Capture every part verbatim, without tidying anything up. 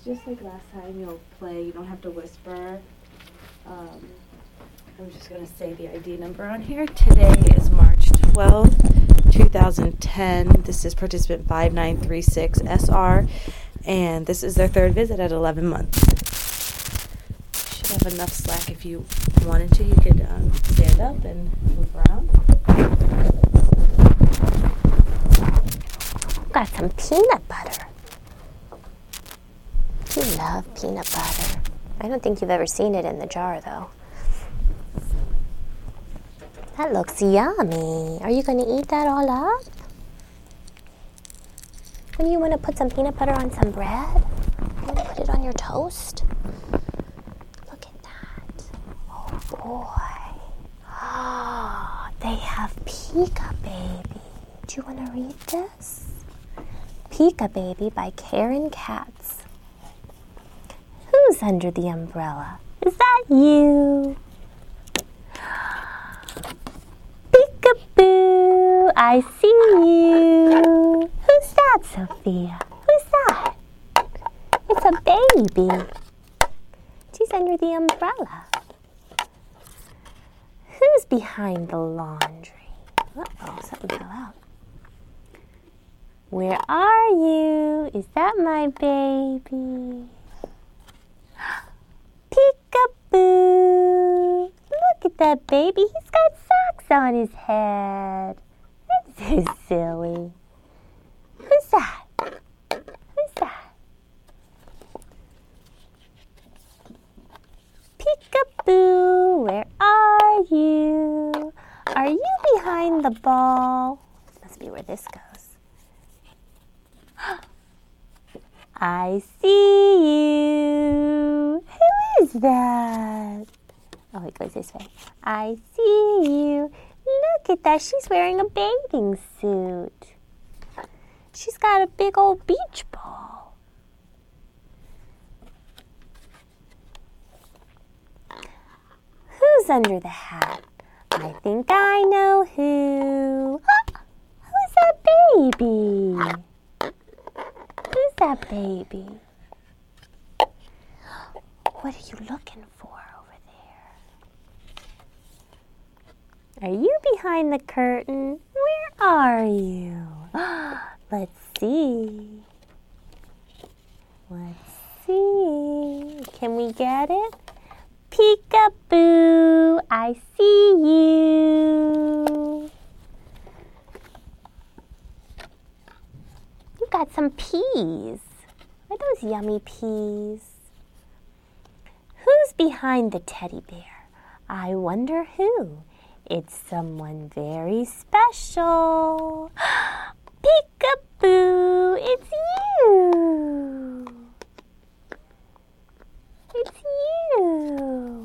just like last time, you'll play. You don't have to whisper. Um, I'm just going to say the I D number on here. Today is March twelfth, two thousand ten. This is participant five nine three six S R, and this is their third visit at eleven months. Should have enough slack if you wanted to. You could um, stand up and move around. Got some peanut butter. You love peanut butter. I don't think you've ever seen it in the jar, though. That looks yummy. Are you going to eat that all up? When you want to put some peanut butter on some bread? You want to put it on your toast? Look at that. Oh, boy. Oh, they have Pika Baby. Do you want to read this? Pika Baby by Karen Katz. Who's under the umbrella? Is that you? Peekaboo, I see you. Who's that, Sophia? Who's that? It's a baby. She's under the umbrella. Who's behind the laundry? Uh-oh, something fell out. Where are you? Is that my baby? Peekaboo! Look at that baby. He's got socks on his head. That's so silly. Who's that? Who's that? Peekaboo, where are you? Are you behind the ball? This must be where this goes. I see you. Who is that? Oh, it goes this way. I see you. Look at that. She's wearing a bathing suit. She's got a big old beach ball. Who's under the hat? I think I know who. Ah, who's that baby? Who's that baby? What are you looking for over there? Are you behind the curtain? Where are you? Let's see. Let's see. Can we get it? Peekaboo, I see you. You got some peas. Are those yummy peas? Who's behind the teddy bear? I wonder who. It's someone very special. Peekaboo, it's you. It's you.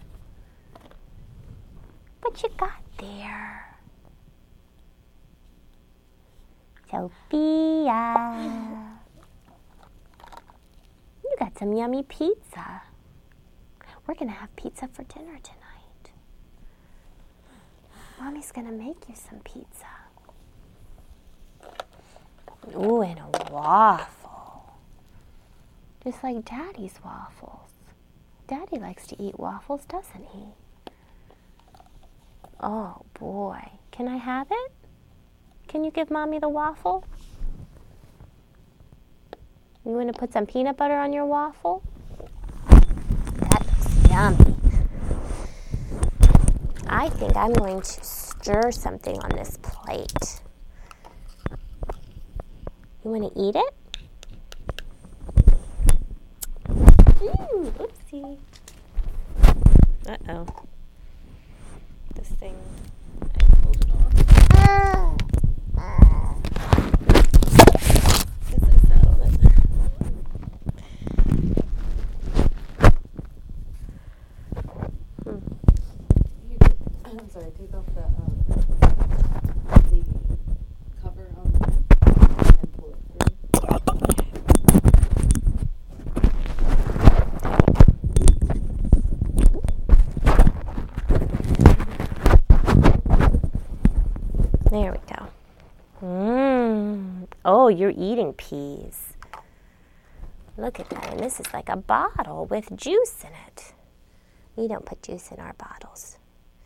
What you got there? Sophia. You got some yummy pizza. We're going to have pizza for dinner tonight. Mommy's going to make you some pizza. Ooh, and a waffle. Just like Daddy's waffles. Daddy likes to eat waffles, doesn't he? Oh, boy. Can I have it? Can you give Mommy the waffle? You want to put some peanut butter on your waffle? That looks yummy. I think I'm going to stir something on this plate. You want to eat it? Ooh, oopsie. Uh-oh. This thing, I pulled it off. Guess I sat on it. Hmm. You could, I'm sorry, take off the, um, the cover on the and pull it through. There we go. Mmm. Oh, you're eating peas. Look at that. And this is like a bottle with juice in it. We don't put juice in our bottles.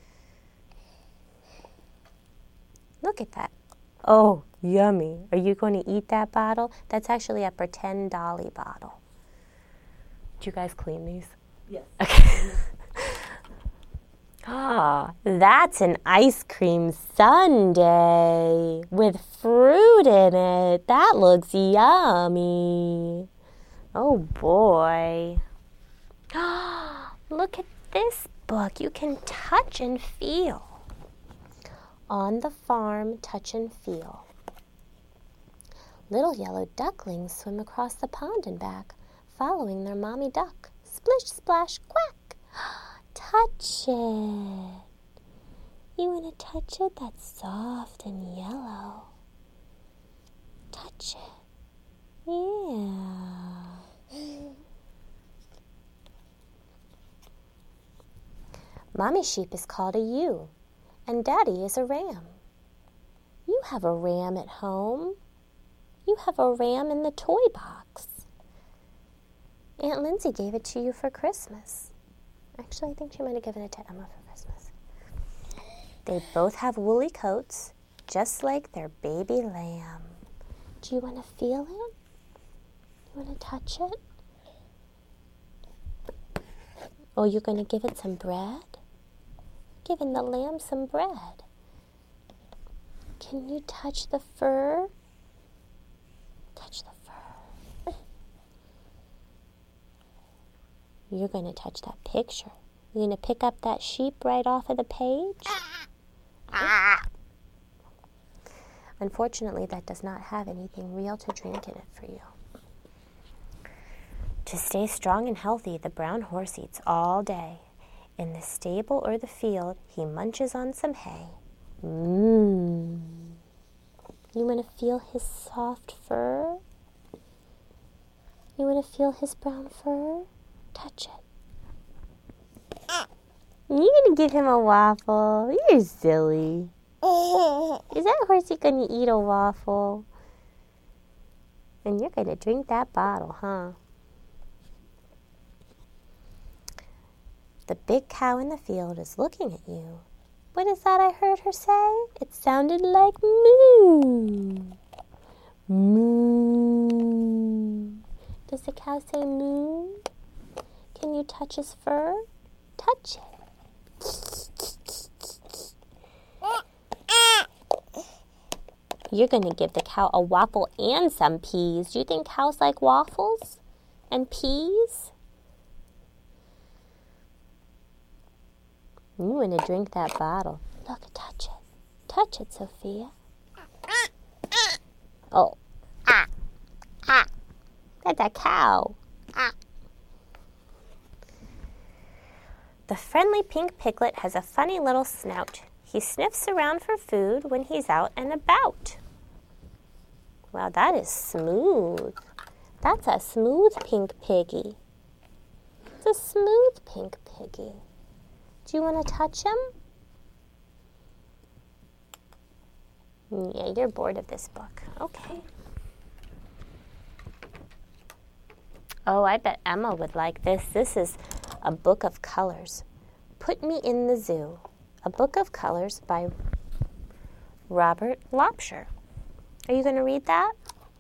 Look at that. Oh, yummy. Are you going to eat that bottle? That's actually a pretend Dolly bottle. Did you guys clean these? Yes. Okay. Ah, that's an ice cream sundae with fruit in it. That looks yummy. Oh, boy. Look at this book. You can touch and feel. On the farm, touch and feel. Little yellow ducklings swim across the pond and back, following their mommy duck. Splish, splash, quack. Touch it. You want to touch it? That's soft and yellow. Touch it. Yeah. Mommy sheep is called a ewe, and Daddy is a ram. You have a ram at home. You have a ram in the toy box. Aunt Lindsay gave it to you for Christmas. Actually, I think she might have given it to Emma for Christmas. They both have woolly coats, just like their baby lamb. Do you want to feel it? You want to touch it? Oh, you're going to give it some bread? Giving the lamb some bread. Can you touch the fur? Touch the fur. You're going to touch that picture. You're going to pick up that sheep right off of the page? Unfortunately, that does not have anything real to drink in it for you. To stay strong and healthy, the brown horse eats all day. In the stable or the field, he munches on some hay. Mmm. You want to feel his soft fur? You want to feel his brown fur? Touch it. You're going to give him a waffle. You're silly. Is that horsey going to eat a waffle? And you're going to drink that bottle, huh? The big cow in the field is looking at you. What is that I heard her say? It sounded like moo. Moo. Does the cow say moo? Can you touch his fur? Touch it. You're going to give the cow a waffle and some peas. Do you think cows like waffles and peas? You want to drink that bottle. Look, touch it. Touch it, Sophia. Oh. Ah. Ah. That's a cow. Ah. The friendly pink piglet has a funny little snout. He sniffs around for food when he's out and about. Wow, that is smooth. That's a smooth pink piggy. It's a smooth pink piggy. Do you want to touch him? Yeah, you're bored of this book. Okay. Oh, I bet Emma would like this. This is a book of colors. Put Me in the Zoo. A book of colors by Robert Lopsher. Are you going to read that?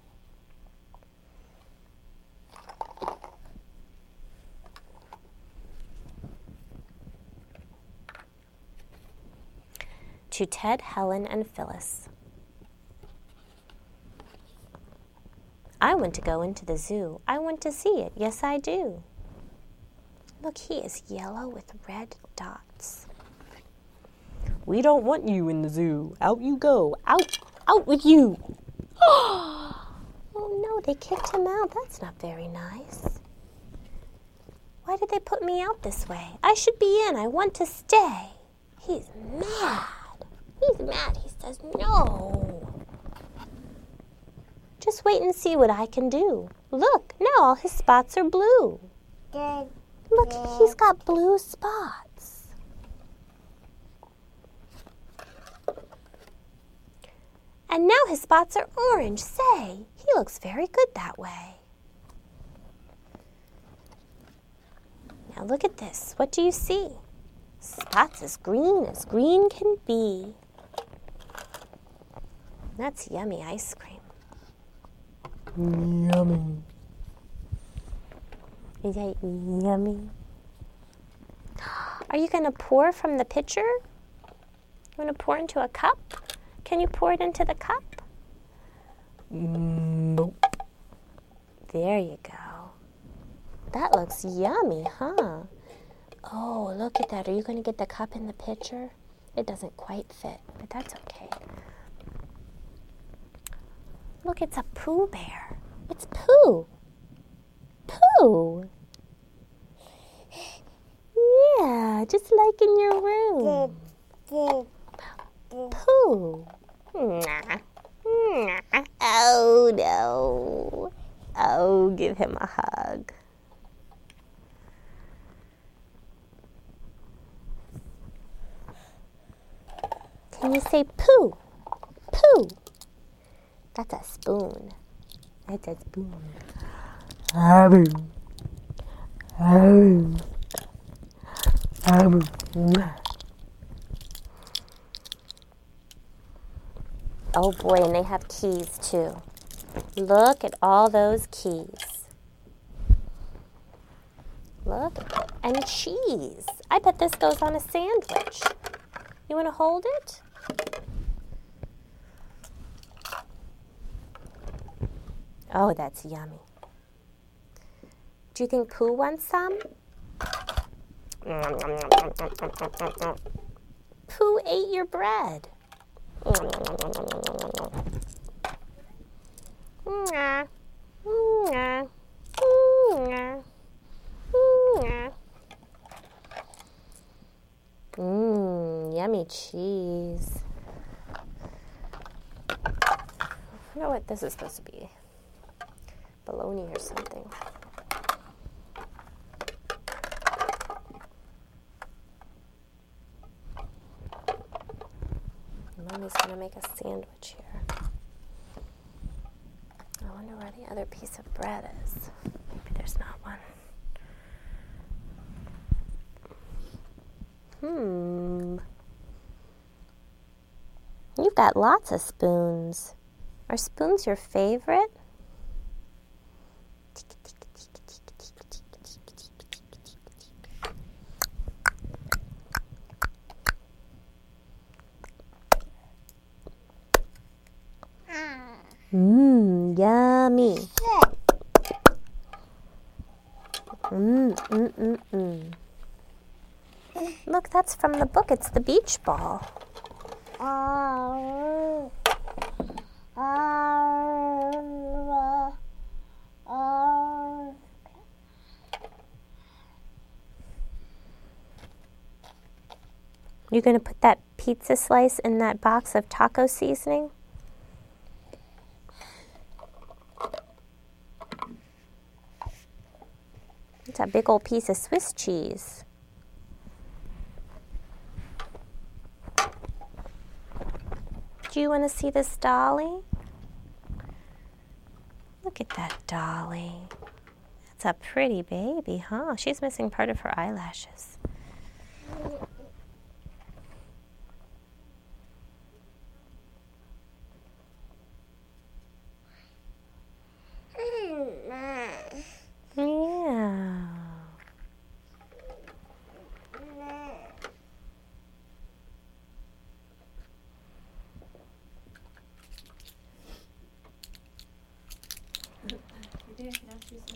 To Ted, Helen, and Phyllis. I want to go into the zoo. I want to see it. Yes, I do. Look, he is yellow with red dots. We don't want you in the zoo. Out you go. Out. Out with you. Oh, no, they kicked him out. That's not very nice. Why did they put me out this way? I should be in. I want to stay. He's mad. He's mad. He says no. Just wait and see what I can do. Look, now all his spots are blue. Look, he's got blue spots. And now his spots are orange. Say, he looks very good that way. Now look at this. What do you see? Spot's as green as green can be. That's yummy ice cream. Yummy. Is that yummy? Are you going to pour from the pitcher? You want to pour into a cup? Can you pour it into the cup? Nope. There you go. That looks yummy, huh? Oh, look at that. Are you going to get the cup in the pitcher? It doesn't quite fit, but that's okay. Look, it's a Pooh Bear. It's Pooh. Pooh. Yeah, just like in your room. Pooh. Mwah. Mwah. Oh, no. Oh, give him a hug. Can you say Pooh? Pooh. That's a spoon. That's a spoon. Abu. Abu. Abu. Oh boy, and they have keys too. Look at all those keys. Look, and cheese. I bet this goes on a sandwich. You want to hold it? Oh, that's yummy. Do you think Pooh wants some? Pooh ate your bread. Mmm, yummy cheese. I wonder what this is supposed to be. Bologna or something. Mommy's gonna make a sandwich here. I wonder where the other piece of bread is. Maybe there's not one. Hmm. You've got lots of spoons. Are spoons your favorite? Mmm, yummy. Mmm, mmm, mmm, mmm. Look, that's from the book. It's the beach ball. You're going to put that pizza slice in that box of taco seasoning? It's a big old piece of Swiss cheese. Do you want to see this dolly? Look at that dolly. That's a pretty baby, huh? She's missing part of her eyelashes. Yeah. Maybe I can ask you some